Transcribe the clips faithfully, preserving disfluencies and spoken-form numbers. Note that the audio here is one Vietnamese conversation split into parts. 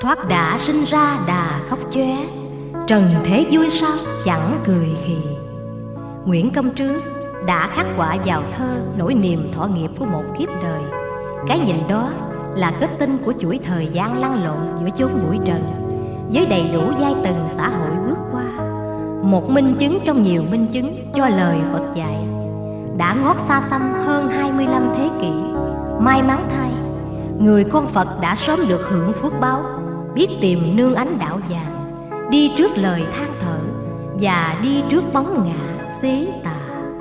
thoát đã sinh ra đà khóc chóe, trần thế vui sao chẳng cười khì. Nguyễn Công Trứ đã khắc họa vào thơ nỗi niềm thọ nghiệp của một kiếp đời. Cái nhìn đó là kết tinh của chuỗi thời gian lăn lộn giữa chốn bụi trần, với đầy đủ giai tầng xã hội bước qua. Một minh chứng trong nhiều minh chứng cho lời Phật dạy. Đã ngót xa xăm hơn hai mươi lăm thế kỷ, may mắn thay, người con Phật đã sớm được hưởng phước báo, biết tìm nương ánh đạo vàng, đi trước lời than thở và đi trước bóng ngã xế tà.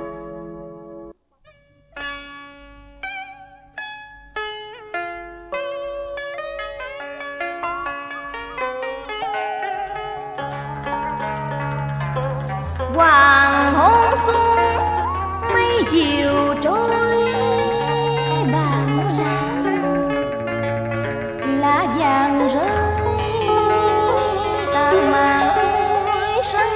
Hoàng hôn xuống mây chiều trôi, bàn làng lá vàng rơi, tàn màn ơi sân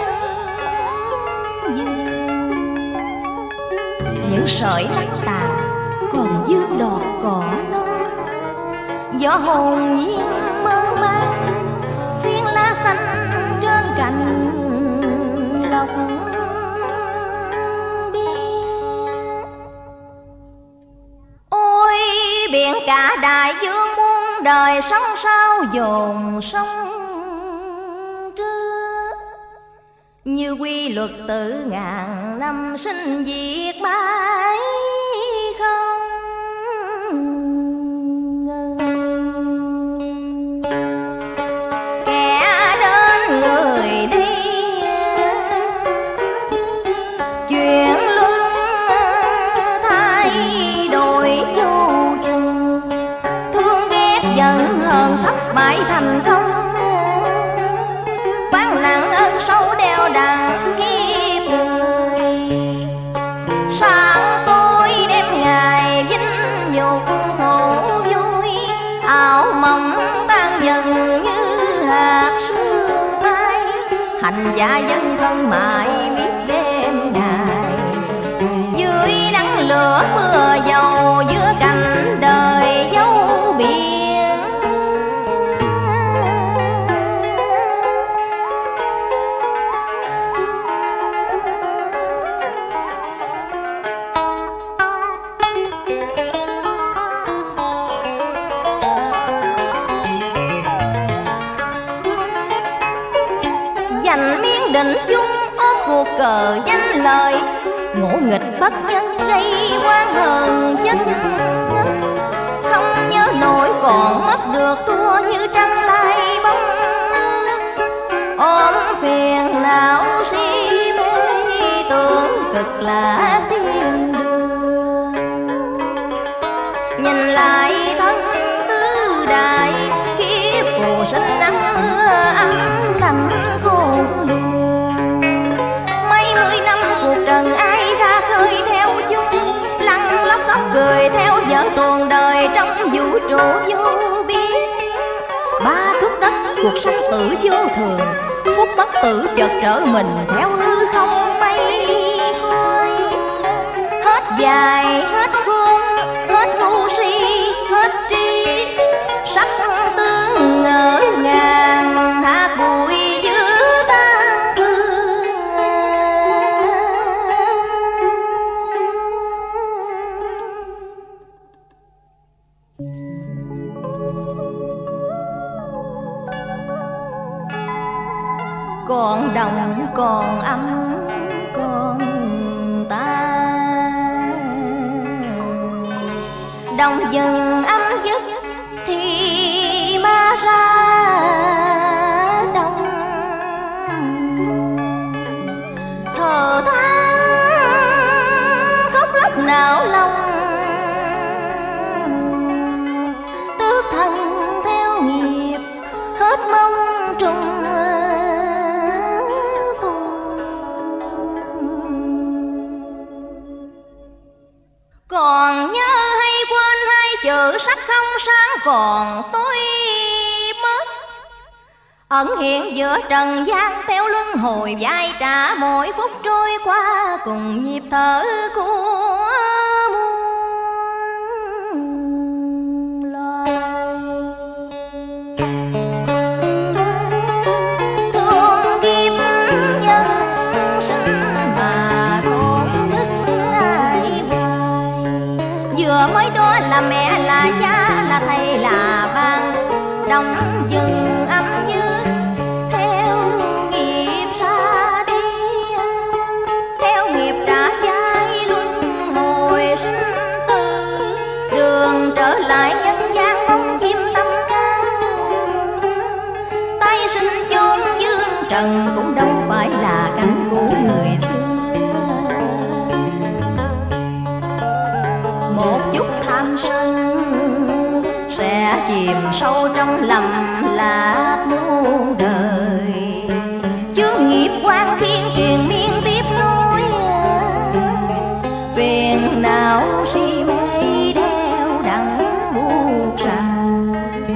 vườn. Những sợi lăng tàn còn dương đọt cỏ non, gió hồn nhiên mơn man phiên lá xanh trên cành lộc biên. Ôi biển cả đại dương muôn đời sóng sao dồn sông trưa, như quy luật tự ngàn năm sinh diệt mãi không ngừng. Kẻ đến người đi chuyển luân thay đổi vô chừng, thương ghét giận hờn thất bại thành công, bán nặng ơn sâu đeo đằng kiếp người. Sáng tối đêm ngày vinh nhục khổ vui, ảo mộng tan dần như hạt sương mai, hành giả dân thân mãi biết đêm ngày. Dưới nắng lửa mưa dầu, giữa cảnh đời dấu biển. Giành miếng định chung ôm cuộc cờ danh lợi, ngỗ nghịch bất nhân gây oan hờn chất ngất. Không nhớ nổi còn mất được thua như trăng lai bóng, ôm phiền não si mê tưởng cực là thiên đường. Nhìn lại thân tứ đại, kiếp phù sinh nắng mưa ấm lạnh khôn lường. Mấy mươi năm cuộc trần ai ra khơi theo chung, lăn lóc khóc cười theo vợ tuồng đời trong vũ trụ vô biên. Ba thước đất cuộc sanh tử vô thường, phút bất tử chợt trở mình theo hư không mây khói. Hết dài hết khôn, hết ngu si hết trí, sắc tướng ngỡ ngàng hạt bụi giữa tan thương. Còn đồng còn âm còn ta, đồng dừng âm dứt thì ma ra đông. Thở than khóc lóc não lòng, tước thân theo nghiệp hết mong trùng còn nhớ hay quên hai chữ sắc không sáng còn tối mất, ẩn hiện giữa trần gian theo luân hồi vai trả mỗi phút trôi qua cùng nhịp thở của muôn loài. đồng dừng âm dứt theo nghiệp ra đi, theo nghiệp trả trái luân hồi sinh tử, đường trở lại nhân gian bóng chim tâm ca. Tay sinh chốn dương trần cũng đâu phải là cảnh của người xưa. Một chút tham sân sẽ chìm sâu trong lầm lạc muôn đời, chướng nghiệp quan khiên truyền miên tiếp nối, phiền não si mê đeo đặng buộc ràng.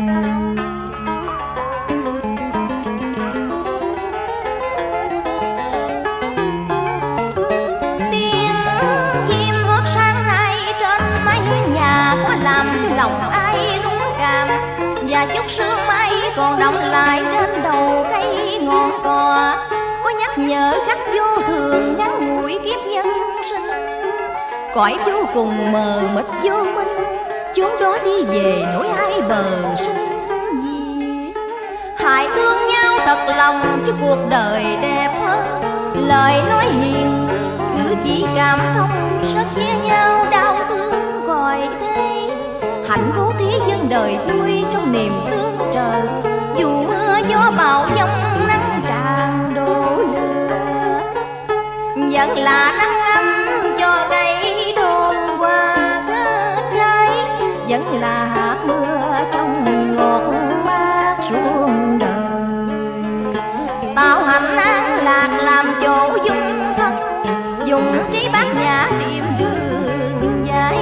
Tiếng chim hót sáng nay trên mái nhà có làm cho lòng ai rung cảm, và chút sương mây còn đọng lại trên đầu cây ngọn cò, có nhắc nhở khắc vô thường ngắn ngủi kiếp nhân sinh. Cõi vô cùng mờ mịt vô minh, chốn đó đi về nỗi ai bờ sinh gì. Hãy thương nhau thật lòng cho cuộc đời đẹp hơn, lời nói hiền cử chỉ cảm thông, rất chia nhau đau thương gọi thế. Hạnh bố thí dân đời vui trong niềm tương trợ, dù mưa gió bão giông nắng tràn đổ lửa, vẫn là nắng ấm cho cây đồn hoa kết trái, vẫn là hạt mưa trong ngọt mát ruộng đời. Tạo hạnh an lạc làm chỗ dung thân, dùng trí bát nhã tìm đường giải,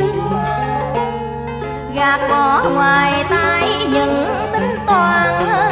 gạt bỏ ngoài tai những tính toán